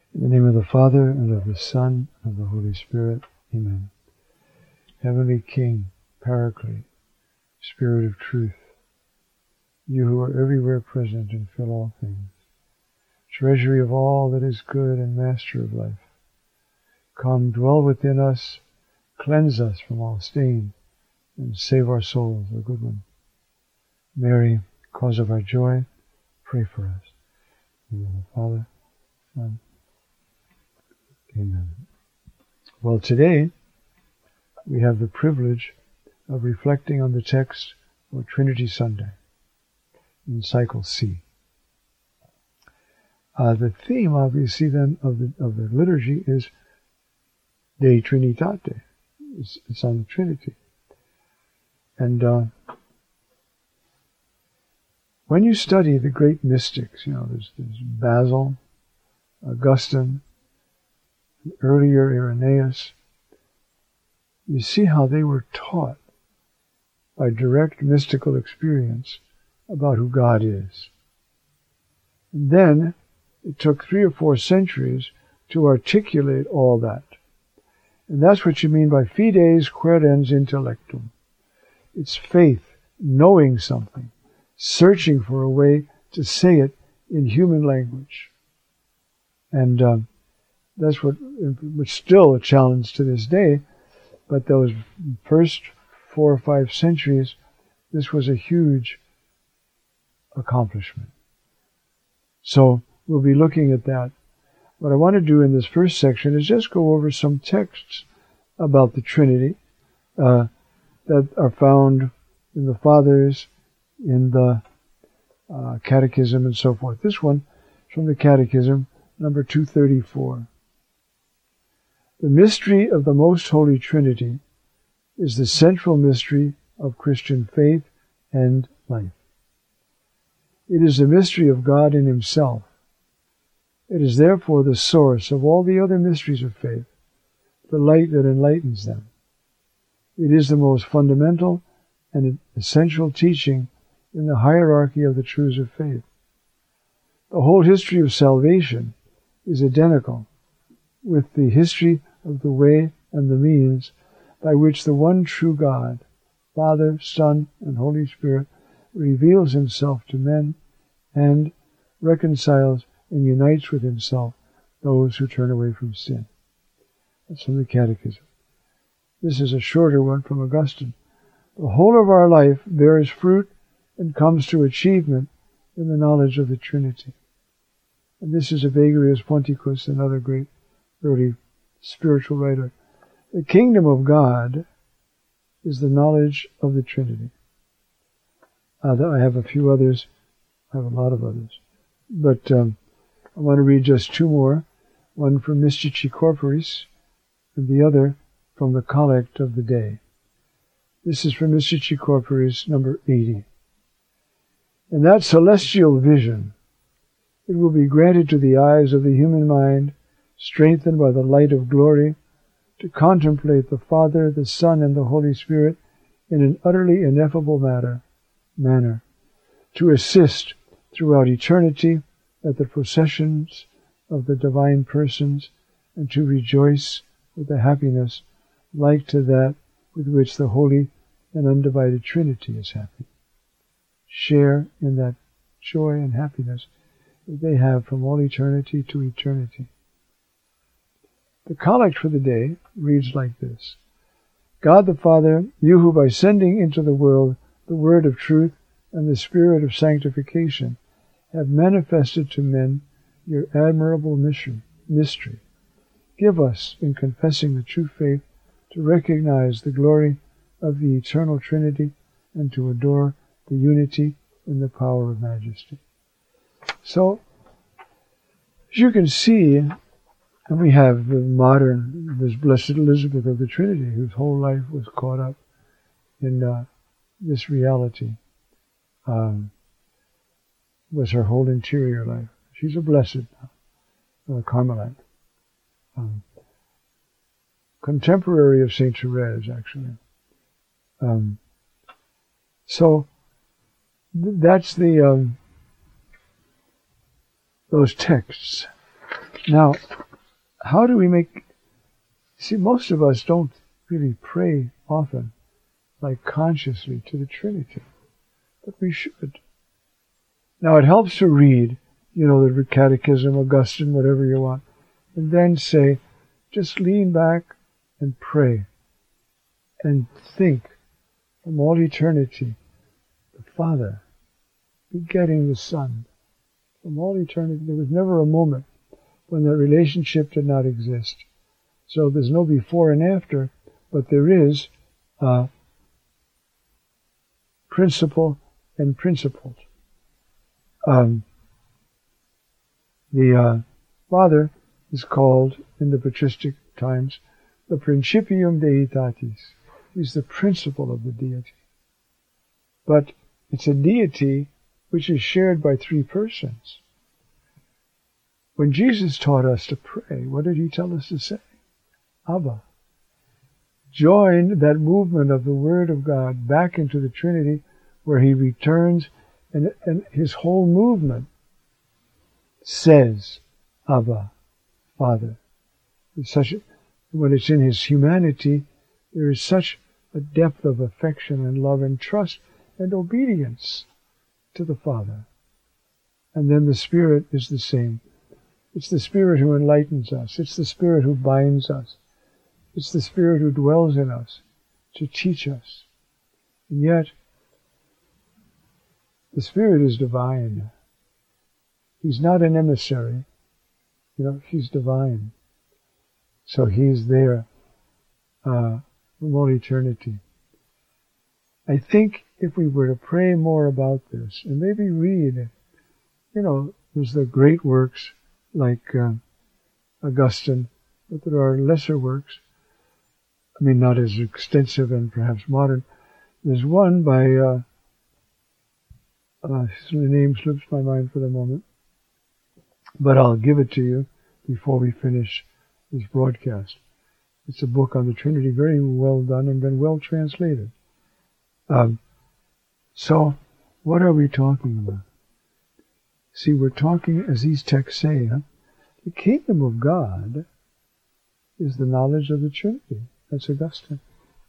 In the name of the Father, and of the Son, and of the Holy Spirit. Amen. Heavenly King, Paraclete, Spirit of Truth, you who are everywhere present and fill all things, treasury of all that is good and master of life, come, dwell within us, cleanse us from all stain, and save our souls, O good one. Mary, cause of our joy, pray for us. In the name of the Father, Son, Amen. Well, today we have the privilege of reflecting on the text for Trinity Sunday in Cycle C. The theme, obviously, then of the liturgy is De Trinitate. It's on the Trinity. And when you study the great mystics, there's Basil, Augustine, earlier Irenaeus, you see how they were taught by direct mystical experience about who God is. And then it took 3 or 4 centuries to articulate all that. And that's what you mean by fides querens intellectum. It's faith, knowing something, searching for a way to say it in human language. And that's what's still a challenge to this day. But those first 4 or 5 centuries, this was a huge accomplishment. So we'll be looking at that. What I want to do in this first section is just go over some texts about the Trinity that are found in the Fathers, in the Catechism, and so forth. This one from the Catechism, number 234. The mystery of the Most Holy Trinity is the central mystery of Christian faith and life. It is the mystery of God in Himself. It is therefore the source of all the other mysteries of faith, the light that enlightens them. It is the most fundamental and essential teaching in the hierarchy of the truths of faith. The whole history of salvation is identical with the history of the way and the means by which the one true God, Father, Son, and Holy Spirit, reveals Himself to men and reconciles and unites with Himself those who turn away from sin. That's from the Catechism. This is a shorter one from Augustine. The whole of our life bears fruit and comes to achievement in the knowledge of the Trinity. And this is Evagrius Ponticus, another great early spiritual writer. The kingdom of God is the knowledge of the Trinity. I have a few others. I have a lot of others. But I want to read just 2 more. One from Mystici Corporis, and the other from the Collect of the Day. This is from Mystici Corporis, number 80. In that celestial vision, it will be granted to the eyes of the human mind, strengthened by the light of glory, to contemplate the Father, the Son, and the Holy Spirit in an utterly ineffable manner, to assist throughout eternity at the processions of the divine persons, and to rejoice with a happiness like to that with which the Holy and Undivided Trinity is happy. Share in that joy and happiness that they have from all eternity to eternity. The Collect for the Day reads like this. God the Father, you who by sending into the world the Word of truth and the Spirit of sanctification have manifested to men your admirable mystery, give us, in confessing the true faith, to recognize the glory of the eternal Trinity and to adore the unity in the power of majesty. So, as you can see, and we have this Blessed Elizabeth of the Trinity, whose whole life was caught up in this reality, was her whole interior life. She's a blessed Carmelite. Contemporary of Saint Therese, actually. So that's those texts. Now, how do we see, most of us don't really pray often, like consciously, to the Trinity. But we should. Now, it helps to read, the Catechism, Augustine, whatever you want, and then say, just lean back and pray and think from all eternity, the Father begetting the Son. From all eternity, there was never a moment when that relationship did not exist. So there's no before and after, but there is principle and principled. The Father is called, in the patristic times, the Principium Deitatis. He's the principle of the deity. But it's a deity which is shared by three persons. When Jesus taught us to pray, what did he tell us to say? Abba. Join that movement of the Word of God back into the Trinity, where he returns, and his whole movement says, Abba, Father. When it's in his humanity, there is such a depth of affection and love and trust and obedience to the Father. And then the Spirit is the same. It's the Spirit who enlightens us. It's the Spirit who binds us. It's the Spirit who dwells in us to teach us. And yet, the Spirit is divine. He's not an emissary. He's divine. So he's there from all eternity. I think if we were to pray more about this, and maybe read, there's the great works like Augustine, but there are lesser works. Not as extensive and perhaps modern. There's one by, his name slips my mind for the moment, but I'll give it to you before we finish this broadcast. It's a book on the Trinity, very well done and been well translated. So, what are we talking about? See, we're talking, as these texts say, the kingdom of God is the knowledge of the Trinity. That's Augustine.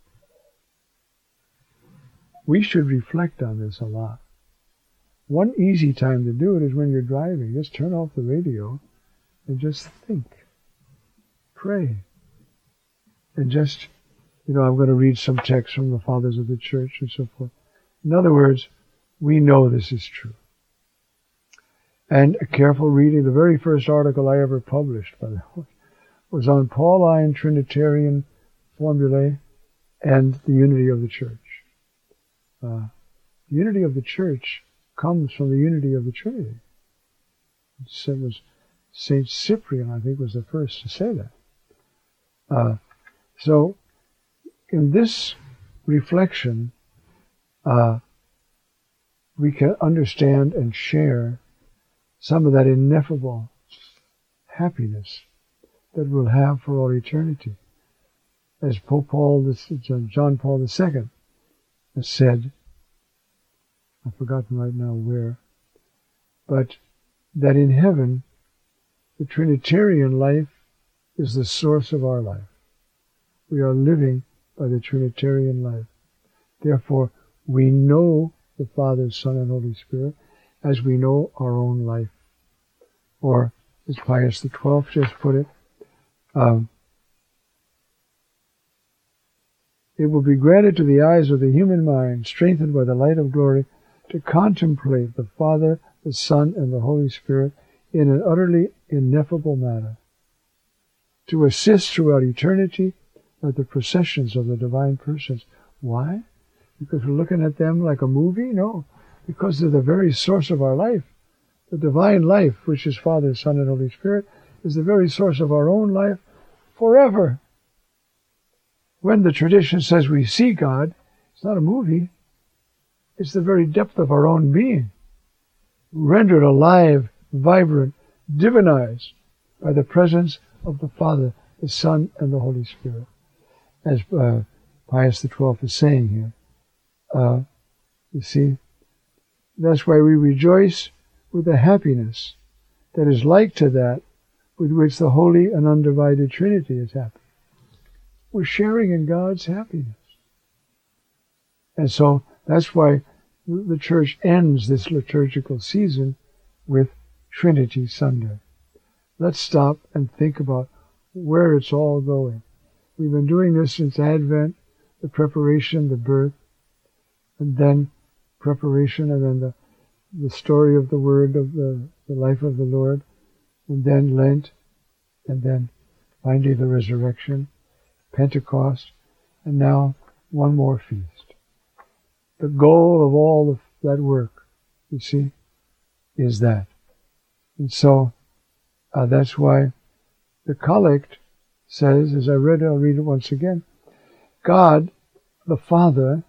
We should reflect on this a lot. One easy time to do it is when you're driving. Just turn off the radio and just think. Pray. And just, I'm going to read some texts from the Fathers of the Church and so forth. In other words, we know this is true. And a careful reading, the very first article I ever published, by the way, was on Pauline Trinitarian formulae and the unity of the Church. The unity of the Church comes from the unity of the Trinity. It was Saint Cyprian, I think, was the first to say that. So, in this reflection, we can understand and share some of that ineffable happiness that we'll have for all eternity. As John Paul II has said, I've forgotten right now where, but that in heaven, the Trinitarian life is the source of our life. We are living by the Trinitarian life. Therefore, we know the Father, Son, and Holy Spirit as we know our own life. Or, as Pius XII just put it, it will be granted to the eyes of the human mind, strengthened by the light of glory, to contemplate the Father, the Son, and the Holy Spirit in an utterly ineffable manner, to assist throughout eternity at the processions of the divine persons. Why? Because we're looking at them like a movie? No, because they're the very source of our life. The divine life, which is Father, Son, and Holy Spirit, is the very source of our own life forever. When the tradition says we see God, it's not a movie. It's the very depth of our own being, rendered alive, vibrant, divinized by the presence of the Father, the Son, and the Holy Spirit. As Pius XII is saying here. You see, that's why we rejoice with a happiness that is like to that with which the Holy and Undivided Trinity is happy. We're sharing in God's happiness. And so that's why the Church ends this liturgical season with Trinity Sunday. Let's stop and think about where it's all going. We've been doing this since Advent, the preparation, the birth, and then preparation, and then the story of the Word of the life of the Lord, and then Lent, and then finally the resurrection, Pentecost, and now one more feast. The goal of all of that work, you see, is that. And so that's why the collect says, as I read it, I'll read it once again, God, the Father,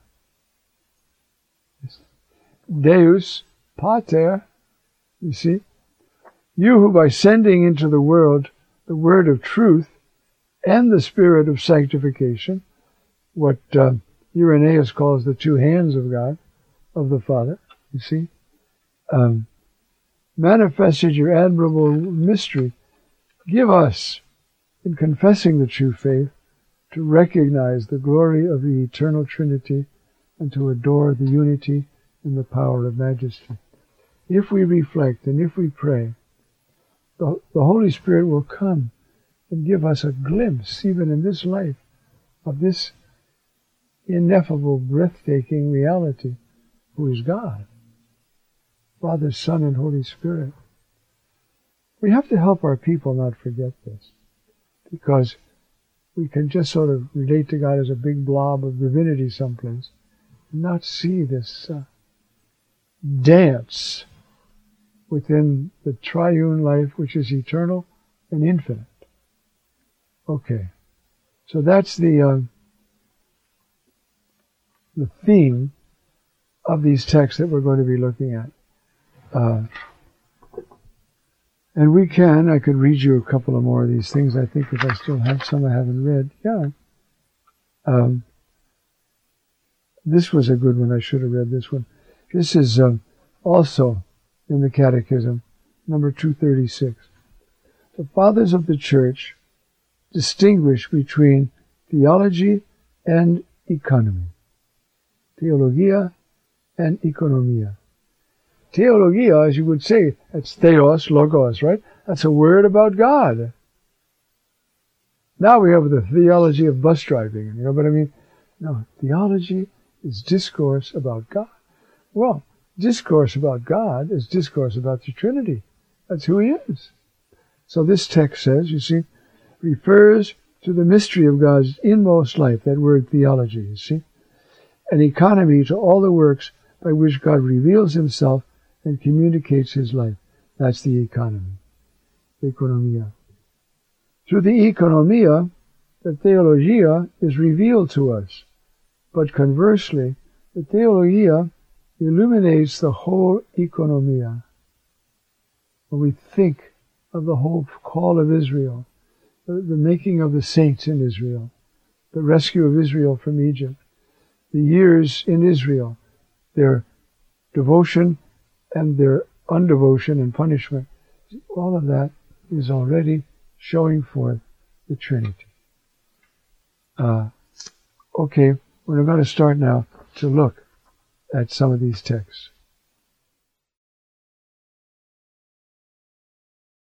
Deus Pater, you see, you who by sending into the world the word of truth and the spirit of sanctification, what Irenaeus calls the two hands of God, of the Father, you see, manifested your admirable mystery, give us, in confessing the true faith, to recognize the glory of the eternal Trinity and to adore the unity and the power of majesty. If we reflect and if we pray, the Holy Spirit will come and give us a glimpse, even in this life, of this ineffable, breathtaking reality, who is God, Father, Son, and Holy Spirit. We have to help our people not forget this, because we can just sort of relate to God as a big blob of divinity someplace, and not see this dance within the triune life, which is eternal and infinite. Okay, so that's the theme of these texts that we're going to be looking at. And I could read you a couple of more of these things, I think, if I still have some I haven't read. Yeah. This was a good one. I should have read this one. This is also in the Catechism, number 236. The Fathers of the Church distinguish between theology and economy. Theologia and economia. Theologia, as you would say, that's theos, logos, right? That's a word about God. Now we have the theology of bus driving, you know what I mean? No, theology is discourse about God. Well, discourse about God is discourse about the Trinity. That's who He is. So this text says, you see, refers to the mystery of God's inmost life, that word theology, you see, and economy to all the works by which God reveals Himself and communicates His life. That's the economy. Economia. Through the economia, the theologia is revealed to us. But conversely, the theologia illuminates the whole economia. When we think of the whole call of Israel, the making of the saints in Israel, the rescue of Israel from Egypt, the years in Israel, their devotion and their undevotion and punishment, all of that is already showing forth the Trinity. Okay, we're going to start now to look at some of these texts.